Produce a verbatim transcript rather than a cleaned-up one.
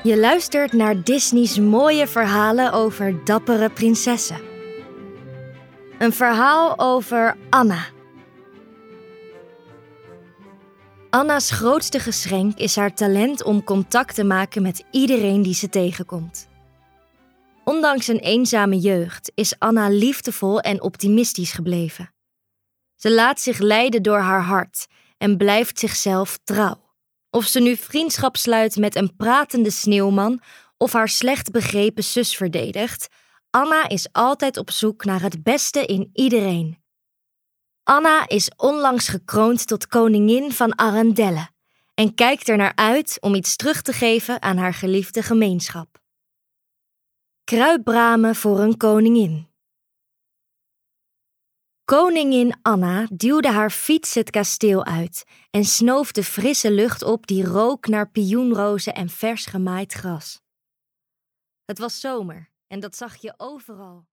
Je luistert naar Disney's mooie verhalen over dappere prinsessen. Een verhaal over Anna. Anna's grootste geschenk is haar talent om contact te maken met iedereen die ze tegenkomt. Ondanks een eenzame jeugd is Anna liefdevol en optimistisch gebleven. Ze laat zich leiden door haar hart en blijft zichzelf trouw. Of ze nu vriendschap sluit met een pratende sneeuwman of haar slecht begrepen zus verdedigt, Anna is altijd op zoek naar het beste in iedereen. Anna is onlangs gekroond tot koningin van Arendelle en kijkt er naar uit om iets terug te geven aan haar geliefde gemeenschap. Kruipbramen voor een koningin. Koningin Anna duwde haar fiets het kasteel uit en snoof de frisse lucht op die rook naar pioenrozen en vers gemaaid gras. Het was zomer en dat zag je overal.